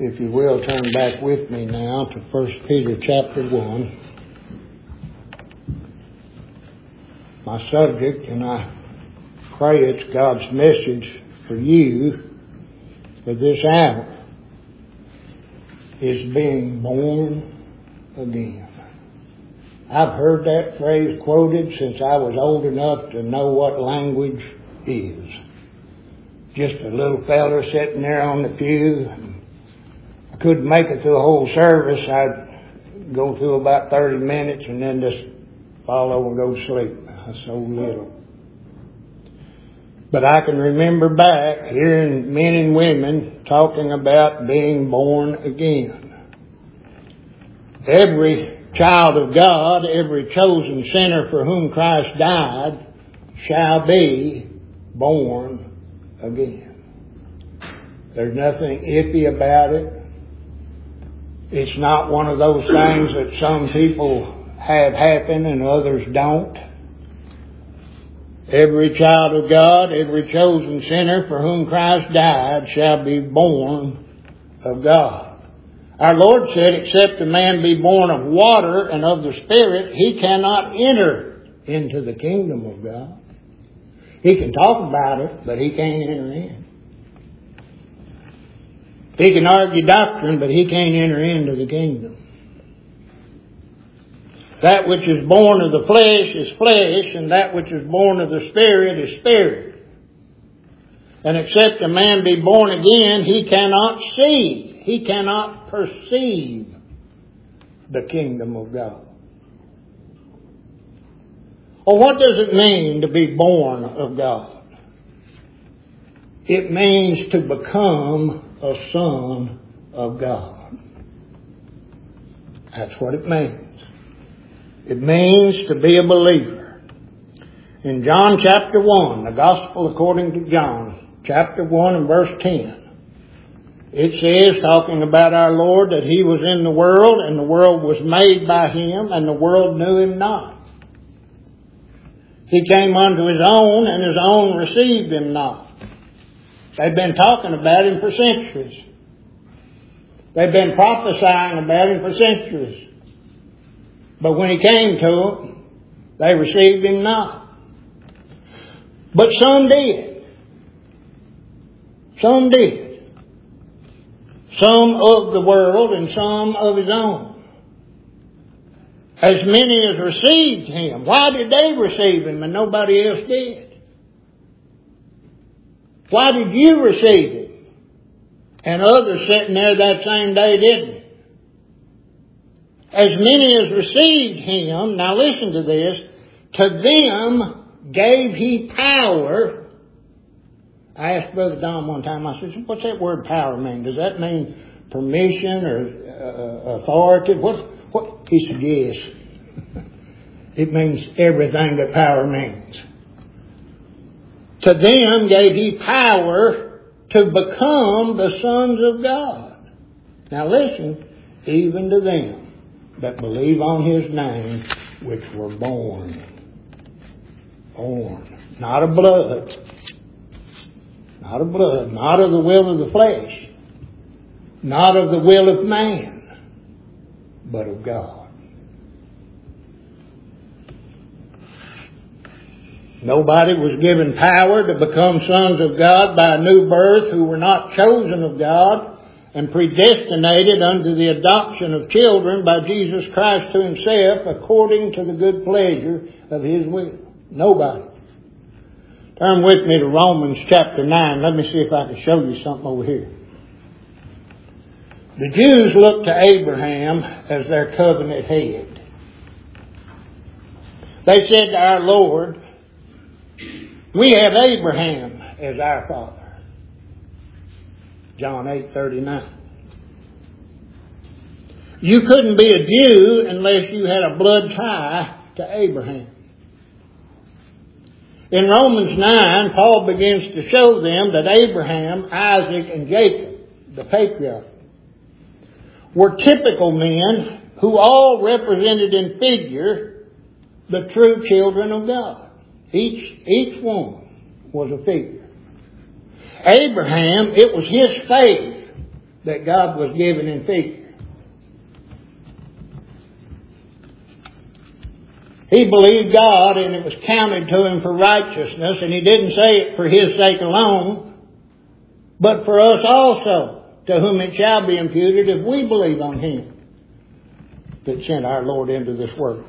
If you will, turn back with me now to 1 Peter chapter 1. My subject, and I pray it's God's message for you for this hour, is being born again. I've heard that phrase quoted since I was old enough to know what language is. Just a little fella sitting there on the pew. I couldn't make it through the whole service. I'd go through about 30 minutes and then just fall over and go to sleep. I was so little. But I can remember back hearing men and women talking about being born again. Every child of God, every chosen sinner for whom Christ died, shall be born again. There's nothing iffy about it. It's not one of those things that some people have happen and others don't. Every child of God, every chosen sinner for whom Christ died shall be born of God. Our Lord said, except a man be born of water and of the Spirit, he cannot enter into the kingdom of God. He can talk about it, but he can't enter in. He can argue doctrine, but he can't enter into the kingdom. That which is born of the flesh is flesh, and that which is born of the Spirit is spirit. And except a man be born again, he cannot see. He cannot perceive the kingdom of God. Well, what does it mean to be born of God? It means to become a son of God. That's what it means. It means to be a believer. In John chapter 1, the Gospel according to John, chapter 1 and verse 10, it says, talking about our Lord, that He was in the world, and the world was made by Him, and the world knew Him not. He came unto His own, and His own received Him not. They've been talking about Him for centuries. They've been prophesying about Him for centuries. But when He came to them, they received Him not. But some did. Some did. Some of the world and some of His own. As many as received Him. Why did they receive Him and nobody else did? Why did you receive Him and others sitting there that same day didn't? As many as received Him, now listen to this, to them gave He power. I asked Brother Don one time, I said, what's that word power mean? Does that mean permission or authority? What? He said, yes. It means everything that power means. To them gave He power to become the sons of God. Now listen, even to them that believe on His name, which were born. Born. Not of blood. Not of blood. Not of the will of the flesh. Not of the will of man. But of God. Nobody was given power to become sons of God by a new birth who were not chosen of God and predestinated unto the adoption of children by Jesus Christ to Himself according to the good pleasure of His will. Nobody. Turn with me to Romans chapter 9. Let me see if I can show you something over here. The Jews looked to Abraham as their covenant head. They said to our Lord, we have Abraham as our father. John 8:39. You couldn't be a Jew unless you had a blood tie to Abraham. In Romans 9, Paul begins to show them that Abraham, Isaac, and Jacob, the patriarchs, were typical men who all represented in figure the true children of God. Each one was a figure. Abraham, it was his faith that God was giving in figure. He believed God and it was counted to him for righteousness, and he didn't say it for his sake alone, but for us also, to whom it shall be imputed if we believe on him that sent our Lord into this world.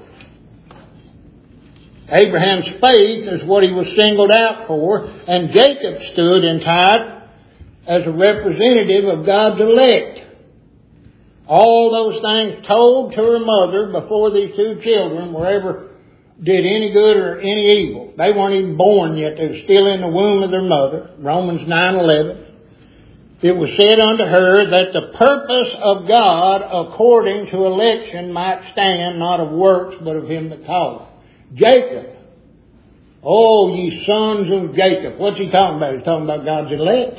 Abraham's faith is what he was singled out for, and Jacob stood in type as a representative of God's elect. All those things told to her mother before these two children were ever did any good or any evil. They weren't even born yet. They were still in the womb of their mother. Romans 9:11. It was said unto her that the purpose of God according to election might stand, not of works, but of him that calleth. Jacob. Oh, ye sons of Jacob. What's he talking about? He's talking about God's elect.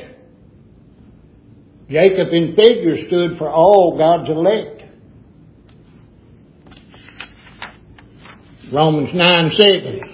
Jacob in figure stood for all God's elect. Romans 9:7.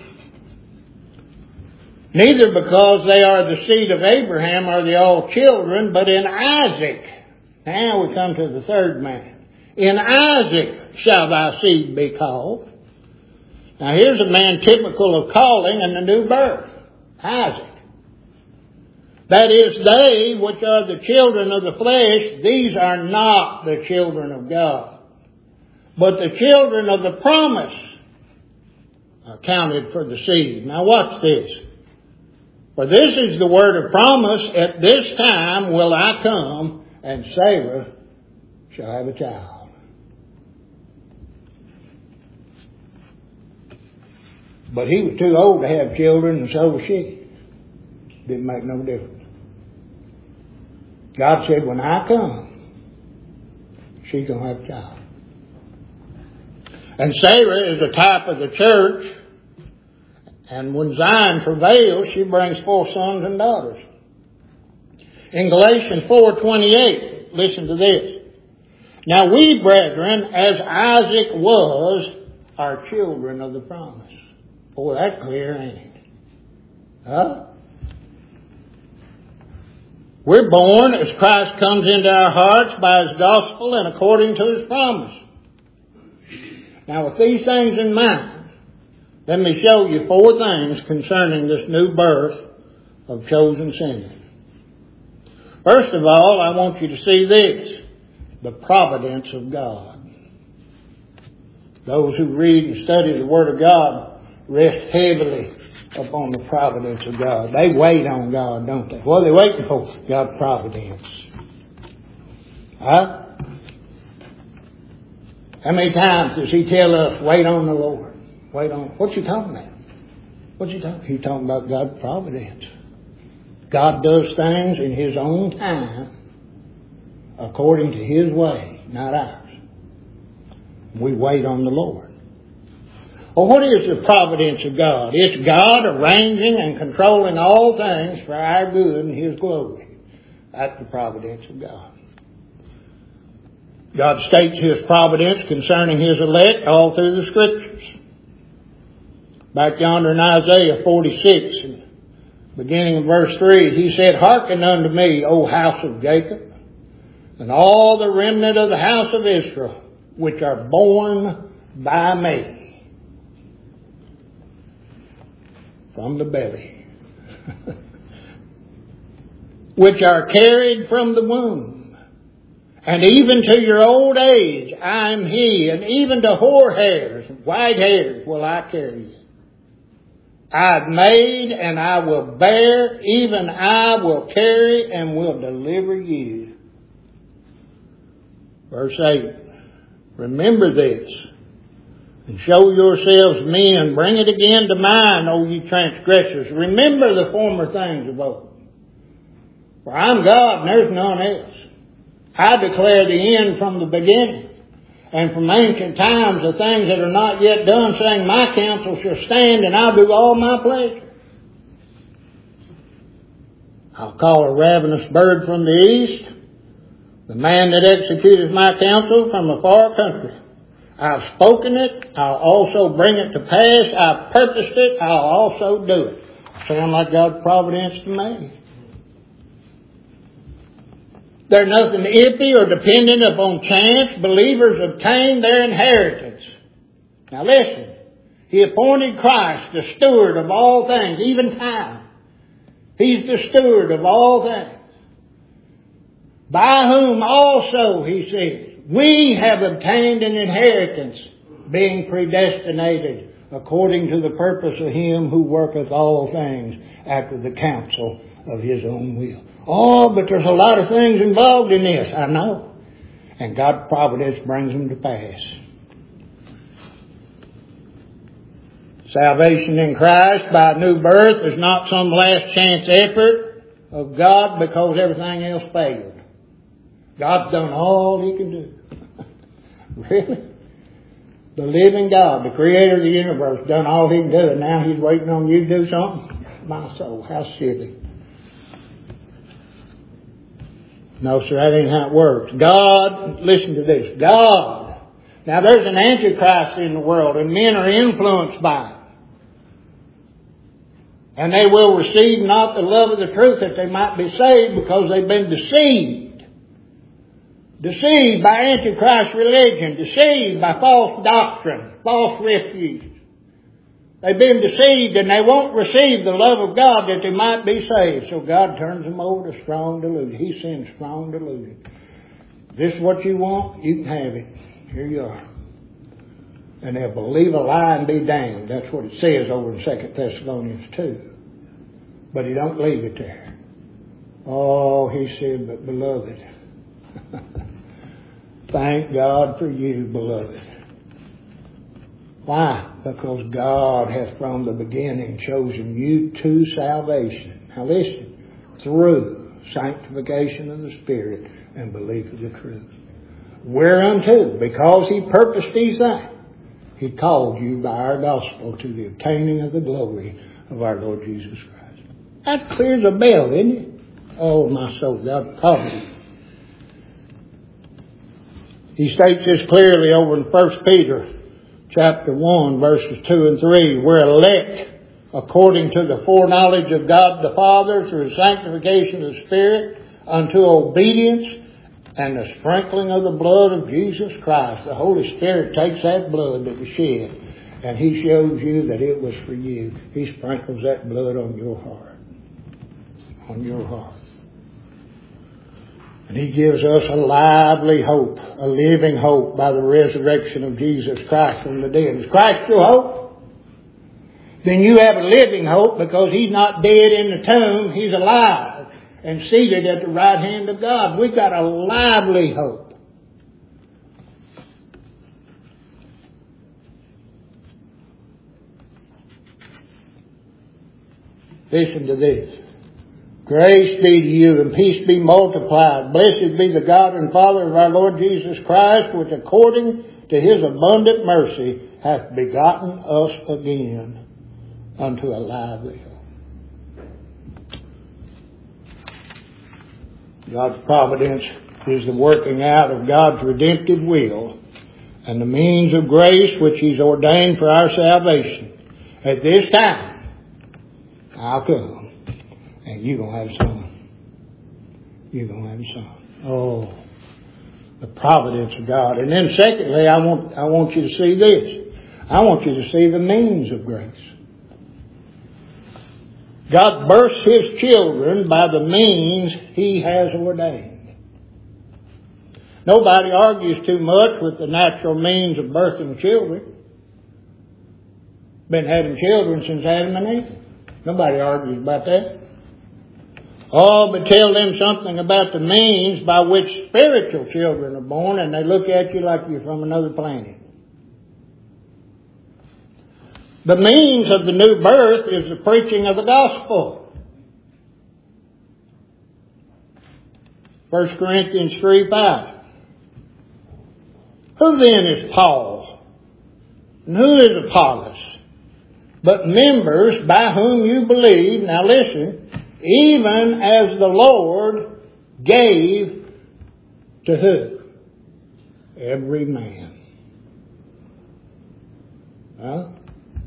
Neither because they are the seed of Abraham are they all children, but in Isaac. Now we come to the third man. In Isaac shall thy seed be called. Now here's a man typical of calling and the new birth. Isaac. That is, they which are the children of the flesh, these are not the children of God, but the children of the promise are counted for the seed. Now watch this. For this is the word of promise, at this time will I come, and Sarah shall have a child. But he was too old to have children, and so was she. Didn't make no difference. God said, when I come, she's going to have a child. And Sarah is a type of the church. And when Zion travails, she brings forth sons and daughters. In Galatians 4:28, listen to this. Now we, brethren, as Isaac was, are children of the promise. Boy, that's clear, ain't it? Huh? We're born as Christ comes into our hearts by his gospel and according to his promise. Now with these things in mind, let me show you 4 things concerning this new birth of chosen sinners. First of all, I want you to see this, the providence of God. Those who read and study the Word of God rest heavily upon the providence of God. They wait on God, don't they? What are they waiting for? God's providence. Huh? How many times does he tell us, wait on the Lord? Wait on. What you talking about? What you talking? He's talking about God's providence. God does things in his own time, according to his way, not ours. We wait on the Lord. Well, what is the providence of God? It's God arranging and controlling all things for our good and his glory. That's the providence of God. God states his providence concerning his elect all through the Scriptures. Back yonder in Isaiah 46, beginning in verse 3, he said, hearken unto me, O house of Jacob, and all the remnant of the house of Israel, which are born by me from the belly, which are carried from the womb, and even to your old age I am he, and even to hoar hairs, white hairs will I carry you. I've made and I will bear, even I will carry and will deliver you. Verse 8, remember this, and show yourselves men, bring it again to mind, O ye transgressors. Remember the former things of old. For I'm God and there's none else. I declare the end from the beginning. And from ancient times the things that are not yet done, saying, my counsel shall stand, and I'll do all my pleasure. I'll call a ravenous bird from the east, the man that executeth my counsel from a far country. I've spoken it, I'll also bring it to pass. I've purposed it, I'll also do it. Sound like God's providence to me. They're nothing iffy or dependent upon chance. Believers obtain their inheritance. Now listen. He appointed Christ the steward of all things, even time. He's the steward of all things. By whom also, he says, we have obtained an inheritance, being predestinated according to the purpose of him who worketh all things after the counsel of his own will. Oh, but there's a lot of things involved in this, I know. And God's providence brings them to pass. Salvation in Christ by new birth is not some last chance effort of God because everything else failed. God's done all He can do. Really? The living God, the creator of the universe, done all He can do, and now He's waiting on you to do something? My soul, how silly. No, sir, that ain't how it works. God, listen to this. God. Now there's an antichrist in the world, and men are influenced by it. And they will receive not the love of the truth that they might be saved because they've been deceived. Deceived by Antichrist religion. Deceived by false doctrine. False refuge. They've been deceived and they won't receive the love of God that they might be saved. So God turns them over to strong delusion. He sends strong delusion. This is what you want? You can have it. Here you are. And they'll believe a lie and be damned. That's what it says over in 2 Thessalonians 2. But he don't leave it there. Oh, he said, but beloved, thank God for you, beloved. Why? Because God hath from the beginning chosen you to salvation. Now listen, through sanctification of the Spirit and belief of the truth. Whereunto, because He purposed these things, He called you by our gospel to the obtaining of the glory of our Lord Jesus Christ. That clears a bell, isn't it? Oh, my soul, God probably. He states this clearly over in 1 Peter chapter 1, verses 2 and 3. We're elect according to the foreknowledge of God the Father through sanctification of the Spirit unto obedience and the sprinkling of the blood of Jesus Christ. The Holy Spirit takes that blood that was shed and He shows you that it was for you. He sprinkles that blood on your heart. On your heart. And He gives us a lively hope, a living hope by the resurrection of Jesus Christ from the dead. Is Christ your hope? Then you have a living hope because He's not dead in the tomb. He's alive and seated at the right hand of God. We've got a lively hope. Listen to this. Grace be to you and peace be multiplied. Blessed be the God and Father of our Lord Jesus Christ, which according to His abundant mercy hath begotten us again unto a lively hope. God's providence is the working out of God's redemptive will and the means of grace which He's ordained for our salvation. At this time, I'll come. And you're going to have some. You're going to have some. Oh, the providence of God. And then secondly, I want you to see this. I want you to see the means of grace. God births His children by the means He has ordained. Nobody argues too much with the natural means of birthing children. Been having children since Adam and Eve. Nobody argues about that. Oh, but tell them something about the means by which spiritual children are born and they look at you like you're from another planet. The means of the new birth is the preaching of the gospel. 1 Corinthians 3:5. Who then is Paul? And who is Apollos? But members by whom you believe, now listen, even as the Lord gave to who? Every man. Huh?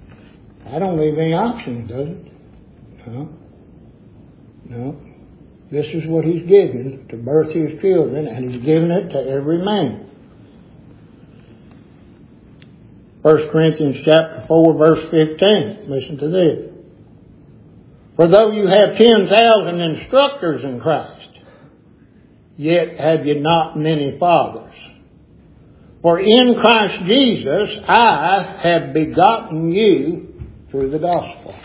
I don't leave any options, does it? No. This is what He's given to birth His children, and He's given it to every man. 1 Corinthians chapter 4, verse 15. Listen to this. For though you have 10,000 instructors in Christ, yet have you not many fathers. For in Christ Jesus I have begotten you through the gospel.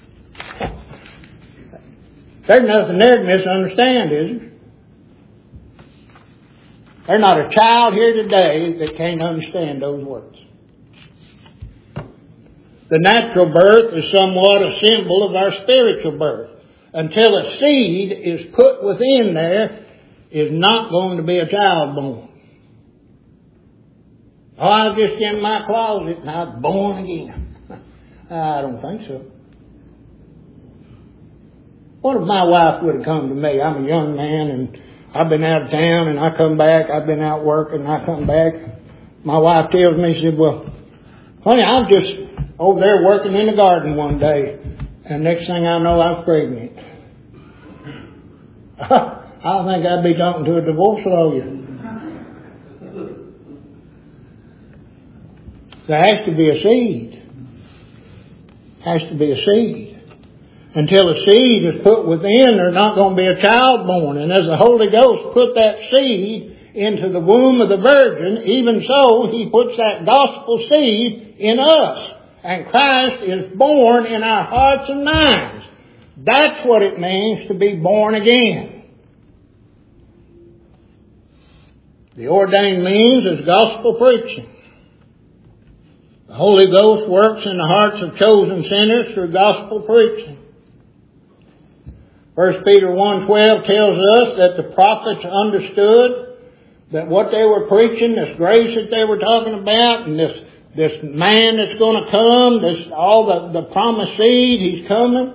There's nothing there to misunderstand, is there? There's not a child here today that can't understand those words. The natural birth is somewhat a symbol of our spiritual birth. Until a seed is put within there, is not going to be a child born. Oh, I was just in my closet and I was born again. I don't think so. What if my wife would have come to me? I'm a young man and I've been out of town and I come back. I've been out working and I come back. My wife tells me, she said, well, honey, I'm just over there working in the garden one day, and next thing I know, I'm pregnant. I think I'd be talking to a divorce lawyer. There has to be a seed. Has to be a seed. Until a seed is put within, there's not going to be a child born. And as the Holy Ghost put that seed into the womb of the virgin, even so, He puts that gospel seed in us. And Christ is born in our hearts and minds. That's what it means to be born again. The ordained means is gospel preaching. The Holy Ghost works in the hearts of chosen sinners through gospel preaching. 1 Peter 1:12 tells us that the prophets understood that what they were preaching, this grace that they were talking about, and this man that's going to come, all the promised seed, He's coming.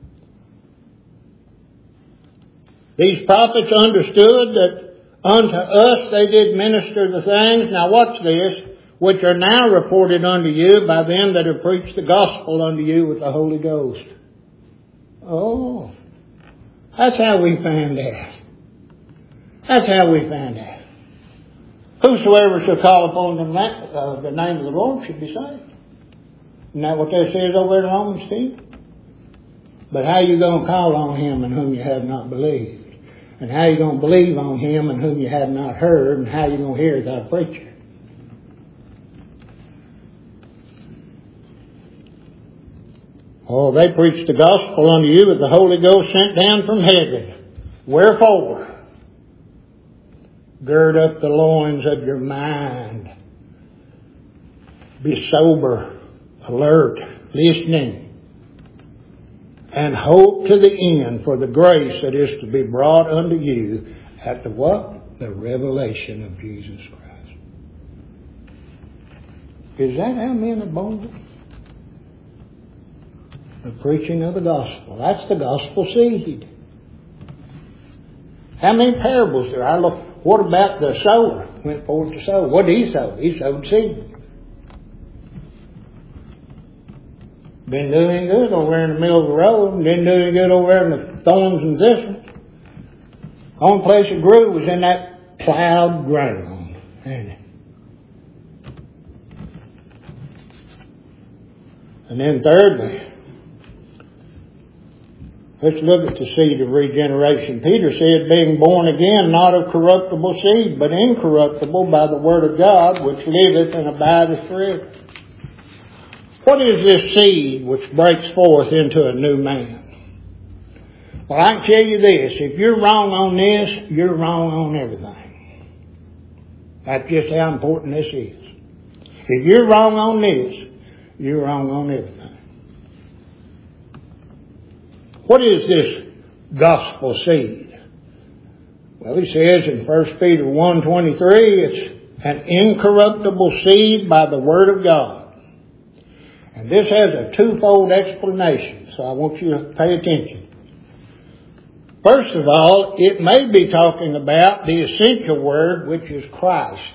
These prophets understood that unto us they did minister the things, now watch this, which are now reported unto you by them that have preached the gospel unto you with the Holy Ghost. Oh, that's how we found out. That's how we found out. Whosoever shall call upon the name of the Lord should be saved. Isn't that what that says over in Romans 10? But how are you going to call on Him in whom you have not believed? And how are you going to believe on Him in whom you have not heard? And how are you going to hear without a preacher? Oh, they preached the gospel unto you with the Holy Ghost sent down from heaven. Wherefore? Gird up the loins of your mind. Be sober, alert, listening. And hope to the end for the grace that is to be brought unto you at the what? The revelation of Jesus Christ. Is that how men are born? The preaching of the gospel. That's the gospel seed. How many parables there are? Look. What about the sower? Went forth to sow. What did he sow? He sowed seed. Didn't do any good over there in the middle of the road. Didn't do any good over there in the thorns and thistles. The only place it grew was in that plowed ground. And then thirdly, let's look at the seed of regeneration. Peter said, being born again, not of corruptible seed, but incorruptible by the word of God, which liveth and abideth forever. What is this seed which breaks forth into a new man? Well, I can tell you this. If you're wrong on this, you're wrong on everything. That's just how important this is. If you're wrong on this, you're wrong on everything. What is this gospel seed? Well, he says in 1 Peter 1:23, it's an incorruptible seed by the word of God. And this has a twofold explanation, so I want you to pay attention. First of all, it may be talking about the essential word, which is Christ.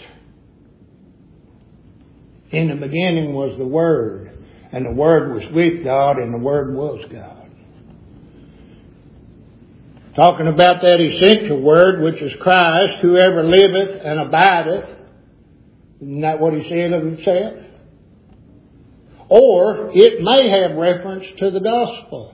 In the beginning was the Word, and the Word was with God, and the Word was God. Talking about that essential word, which is Christ, whoever liveth and abideth. Isn't that what he said of himself? Or it may have reference to the gospel.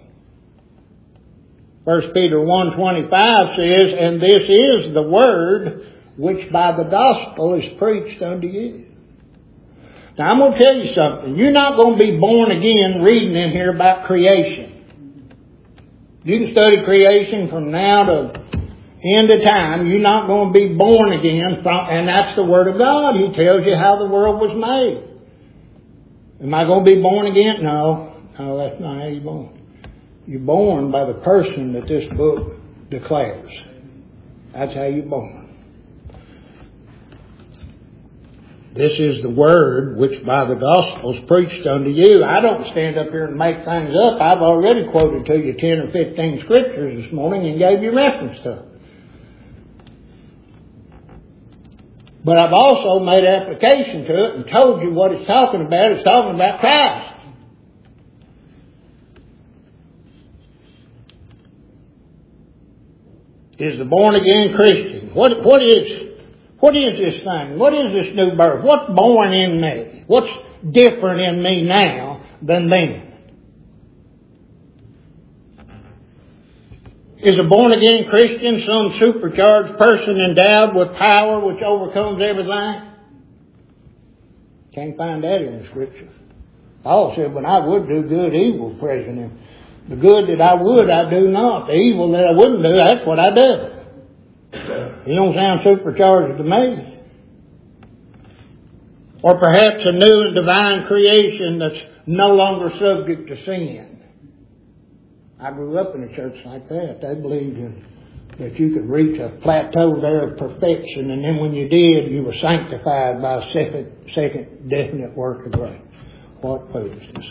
1 Peter 1:25 says, and this is the word which by the gospel is preached unto you. Now I'm going to tell you something. You're not going to be born again reading in here about creation. You can study creation from now to end of time. You're not going to be born again and that's the Word of God. He tells you how the world was made. Am I going to be born again? No, that's not how you're born. You're born by the person that this book declares. That's how you're born. This is the word which by the gospel is preached unto you. I don't stand up here and make things up. I've already quoted to you 10 or 15 scriptures this morning and gave you reference to them. But I've also made application to it and told you what it's talking about. It's talking about Christ. Is the born again Christian? What is this thing? What is this new birth? What's born in me? What's different in me now than then? Is a born again Christian some supercharged person endowed with power which overcomes everything? Can't find that in the Scripture. Paul said, when I would do good, evil was present in me. The good that I would, I do not. The evil that I wouldn't do, that's what I do. You don't sound supercharged to me. Or perhaps a new and divine creation that's no longer subject to sin. I grew up in a church like that. They believed that you could reach a plateau there of perfection, and then when you did, you were sanctified by a second definite work of grace. What foolishness.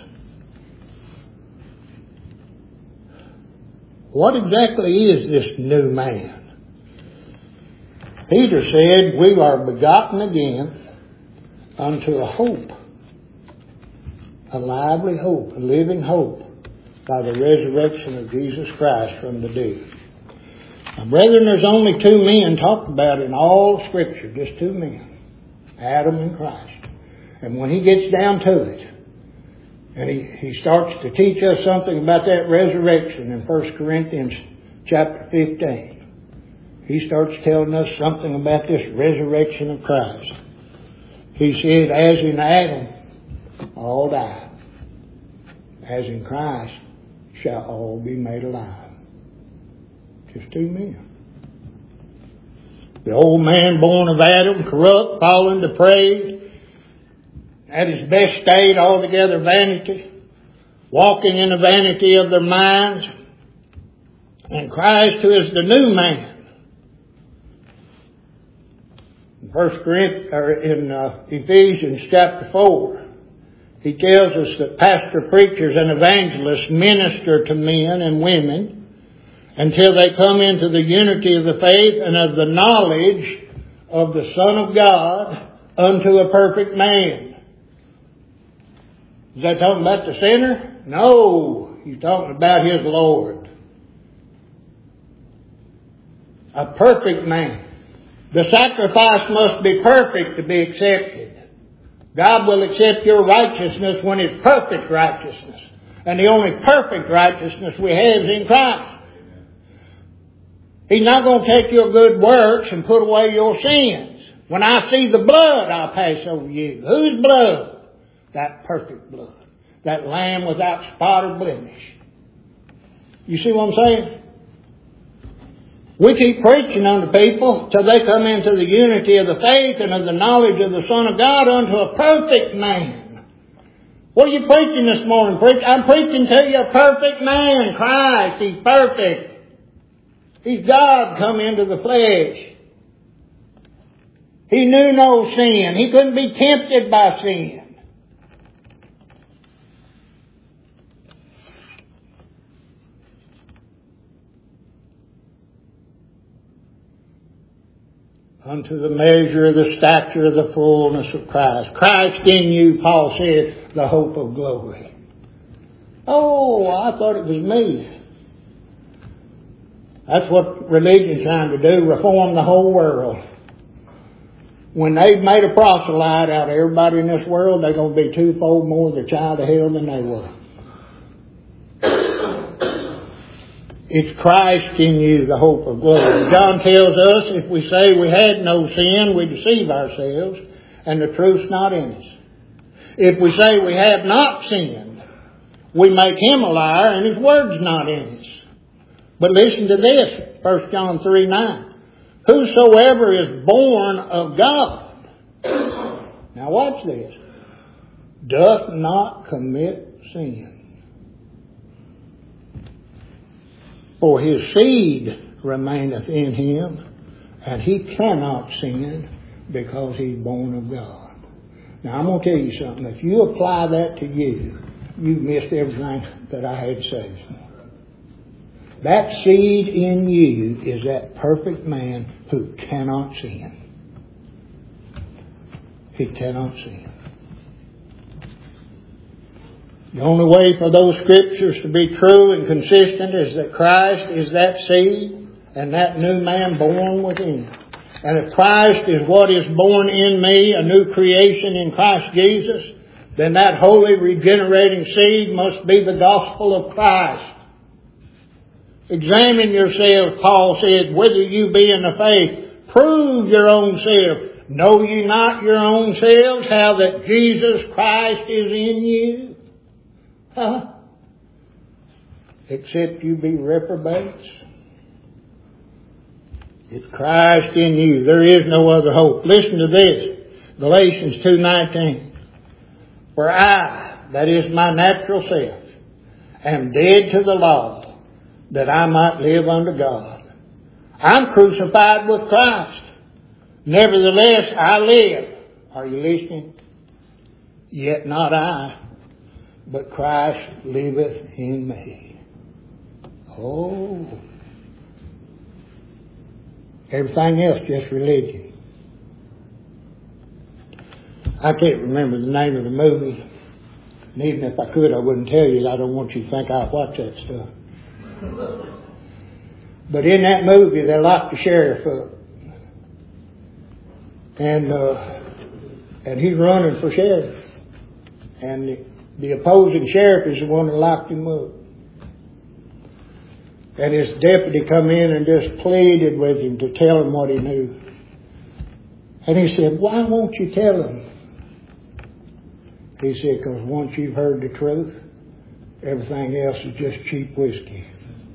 What exactly is this new man? Peter said, we are begotten again unto a hope, a lively hope, a living hope by the resurrection of Jesus Christ from the dead. Now, brethren, there's only two men talked about in all Scripture, just two men, Adam and Christ. And when he gets down to it, and he starts to teach us something about that resurrection in 1 Corinthians chapter 15. He starts telling us something about this resurrection of Christ. He said, as in Adam, all die. As in Christ shall all be made alive. Just two men. The old man born of Adam, corrupt, fallen, depraved, at his best state, altogether vanity, walking in the vanity of their minds, and Christ, who is the new man. In Ephesians chapter 4, he tells us that pastor, preachers, and evangelists minister to men and women until they come into the unity of the faith and of the knowledge of the Son of God unto a perfect man. Is that talking about the sinner? No, he's talking about his Lord. A perfect man. The sacrifice must be perfect to be accepted. God will accept your righteousness when it's perfect righteousness. And the only perfect righteousness we have is in Christ. He's not going to take your good works and put away your sins. When I see the blood, I'll pass over you. Whose blood? That perfect blood. That lamb without spot or blemish. You see what I'm saying? We keep preaching unto people till they come into the unity of the faith and of the knowledge of the Son of God unto a perfect man. What are you preaching this morning? I'm preaching to you a perfect man, Christ. He's perfect. He's God come into the flesh. He knew no sin. He couldn't be tempted by sin. Unto the measure of the stature of the fullness of Christ. Christ in you, Paul said, the hope of glory. Oh, I thought it was me. That's what religion's trying to do, reform the whole world. When they've made a proselyte out of everybody in this world, they're going to be twofold more the child of hell than they were. It's Christ in you, the hope of glory. John tells us if we say we had no sin, we deceive ourselves, and the truth's not in us. If we say we have not sinned, we make him a liar, and his word's not in us. But listen to this, 1 John 3:9. Whosoever is born of God, now watch this, doth not commit sin. For his seed remaineth in him, and he cannot sin because he's born of God. Now I'm going to tell you something. If you apply that to you, you've missed everything that I had to say. That seed in you is that perfect man who cannot sin. He cannot sin. The only way for those scriptures to be true and consistent is that Christ is that seed and that new man born within. And if Christ is what is born in me, a new creation in Christ Jesus, then that holy regenerating seed must be the gospel of Christ. Examine yourselves, Paul said, whether you be in the faith. Prove your own self. Know ye not your own selves how that Jesus Christ is in you? Huh? Except you be reprobates. It's Christ in you. There is no other hope. Listen to this. Galatians 2:19. For I, that is my natural self, am dead to the law, that I might live unto God. I'm crucified with Christ. Nevertheless, I live. Are you listening? Yet not I, but Christ liveth in me. Oh. Everything else just religion. I can't remember the name of the movie. And even if I could, I wouldn't tell you. I don't want you to think I watch that stuff. But in that movie, they locked the sheriff up. And he's running for sheriff. And the opposing sheriff is the one that locked him up. And his deputy come in and just pleaded with him to tell him what he knew. And he said, why won't you tell him? He said, because once you've heard the truth, everything else is just cheap whiskey.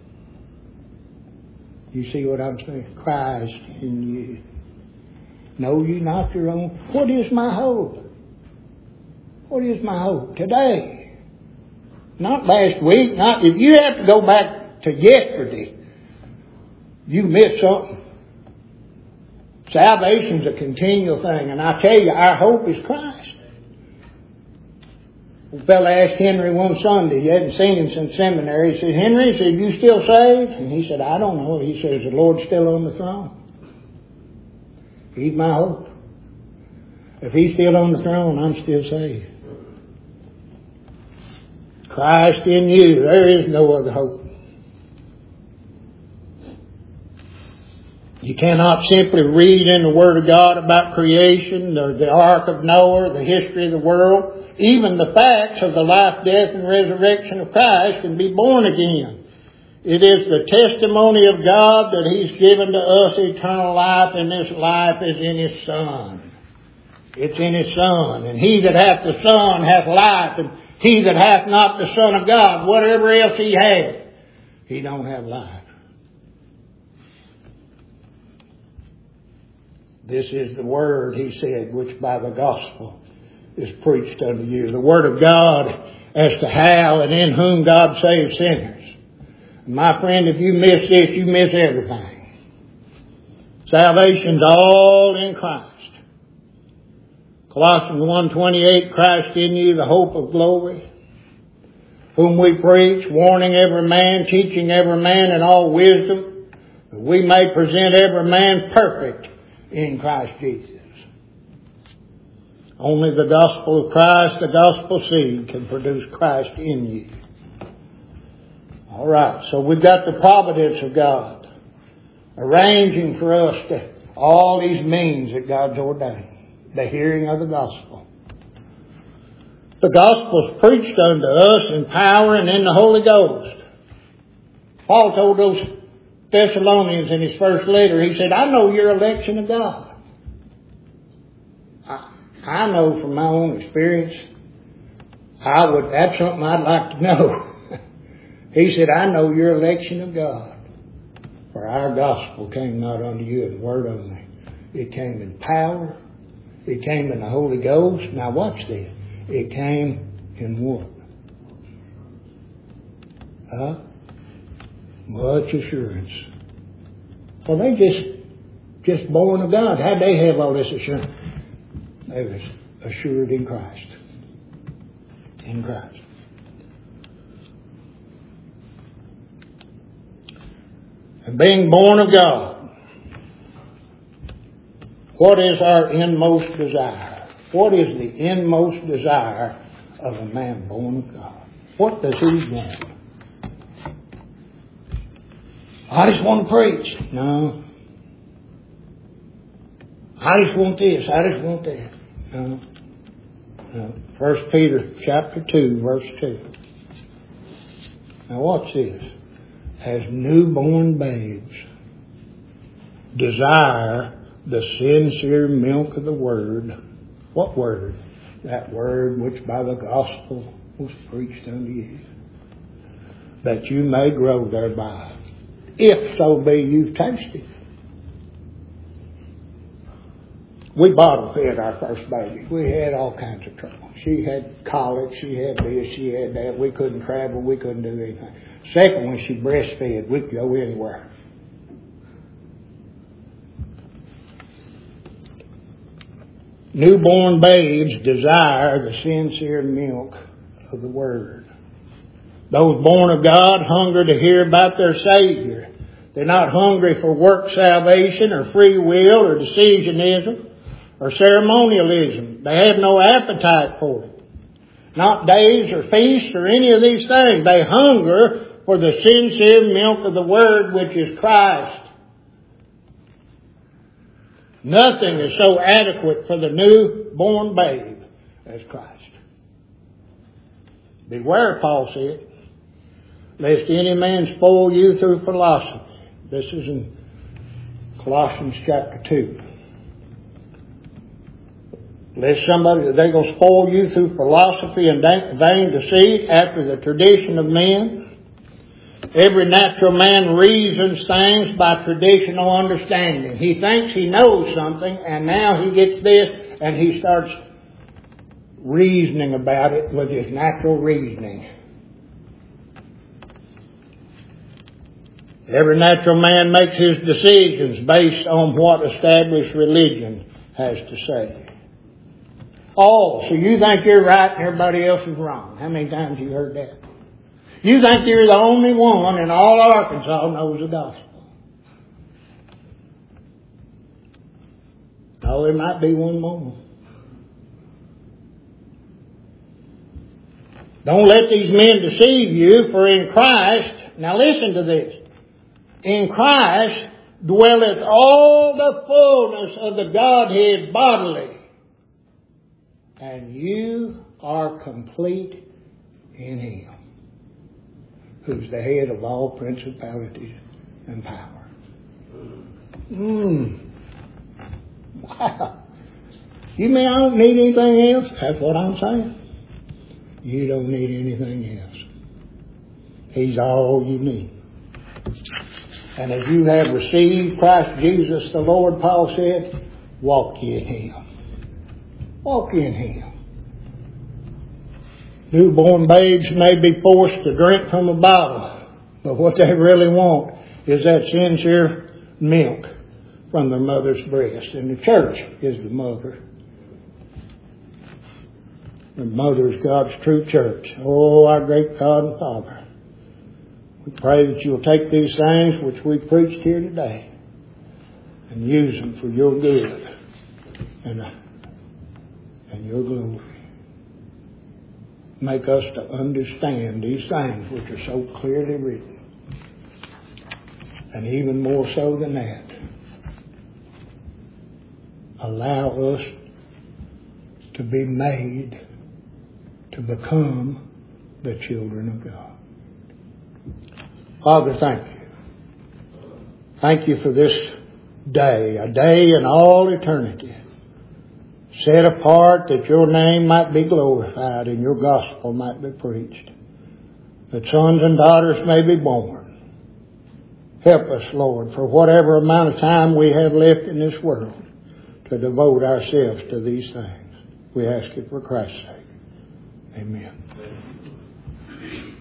You see what I'm saying? Christ in you. Know ye not your own? What is my hope? What is my hope? Today. Not last week. Not if you have to go back to yesterday, you missed something. Salvation's a continual thing, and I tell you, our hope is Christ. A fellow asked Henry one Sunday, he hadn't seen him since seminary. He said, Henry, he said, you still saved? And he said, I don't know. He says, the Lord's still on the throne. He's my hope. If he's still on the throne, I'm still saved. Christ in you. There is no other hope. You cannot simply read in the Word of God about creation, or the Ark of Noah, the history of the world, even the facts of the life, death, and resurrection of Christ, and be born again. It is the testimony of God that He's given to us eternal life, and this life is in His Son. It's in His Son. And he that hath the Son hath life, and he that hath not the Son of God, whatever else he hath, he don't have life. This is the word, he said, which by the gospel is preached unto you. The word of God as to how and in whom God saves sinners. My friend, if you miss this, you miss everything. Salvation's all in Christ. Colossians 1:28, Christ in you, the hope of glory, whom we preach, warning every man, teaching every man in all wisdom, that we may present every man perfect in Christ Jesus. Only the gospel of Christ, the gospel seed, can produce Christ in you. All right, so we've got the providence of God. arranging for us to all these means that God's ordained. The hearing of the gospel. The gospel is preached unto us in power and in the Holy Ghost. Paul told those Thessalonians in his first letter, he said, I know your election of God. I know from my own experience, that's something I'd like to know. He said, I know your election of God. For our gospel came not unto you in word only. It came in power. It came in the Holy Ghost. Now watch this. It came in what? Much assurance. Well, they just born of God. How'd they have all this assurance? They was assured in Christ. In Christ. And being born of God, what is our inmost desire? What is the inmost desire of a man born of God? What does he want? I just want to preach. No. I just want this. I just want that. No. 1 Peter chapter 2, verse 2. Now watch this. As newborn babes, desire the sincere milk of the Word. What Word? That Word which by the gospel was preached unto you, that you may grow thereby, if so be you've tasted. We bottle fed our first baby. We had all kinds of trouble. She had colic, she had this, she had that. We couldn't travel, we couldn't do anything. Second, when she breastfed, we could go anywhere. Newborn babes desire the sincere milk of the Word. Those born of God hunger to hear about their Savior. They're not hungry for work salvation or free will or decisionism or ceremonialism. They have no appetite for it. Not days or feasts or any of these things. They hunger for the sincere milk of the Word, which is Christ. Nothing is so adequate for the newborn babe as Christ. Beware, Paul said, lest any man spoil you through philosophy. This is in Colossians chapter 2. Lest they're going to spoil you through philosophy and vain deceit after the tradition of men. Every natural man reasons things by traditional understanding. He thinks he knows something, and now he gets this, and he starts reasoning about it with his natural reasoning. Every natural man makes his decisions based on what established religion has to say. Oh, so you think you're right and everybody else is wrong. How many times have you heard that? You think you're the only one in all Arkansas knows the gospel. Oh, there might be one more. Don't let these men deceive you, for in Christ, now listen to this, in Christ dwelleth all the fullness of the Godhead bodily, and you are complete in Him, who's the head of all principalities and power. Wow. You mean I don't need anything else? That's what I'm saying. You don't need anything else. He's all you need. And as you have received Christ Jesus the Lord, Paul said, walk ye in Him. Walk in Him. Newborn babes may be forced to drink from a bottle, but what they really want is that sincere milk from their mother's breast. And the church is the mother. The mother is God's true church. Oh, our great God and Father. We pray that you'll take these things which we preached here today and use them for your good and your glory. Make us to understand these things which are so clearly written. And even more so than that, allow us to be made to become the children of God. Father, thank you. Thank you for this day, a day in all eternity, set apart that your name might be glorified and your gospel might be preached, that sons and daughters may be born. Help us, Lord, for whatever amount of time we have left in this world, to devote ourselves to these things. We ask it for Christ's sake. Amen.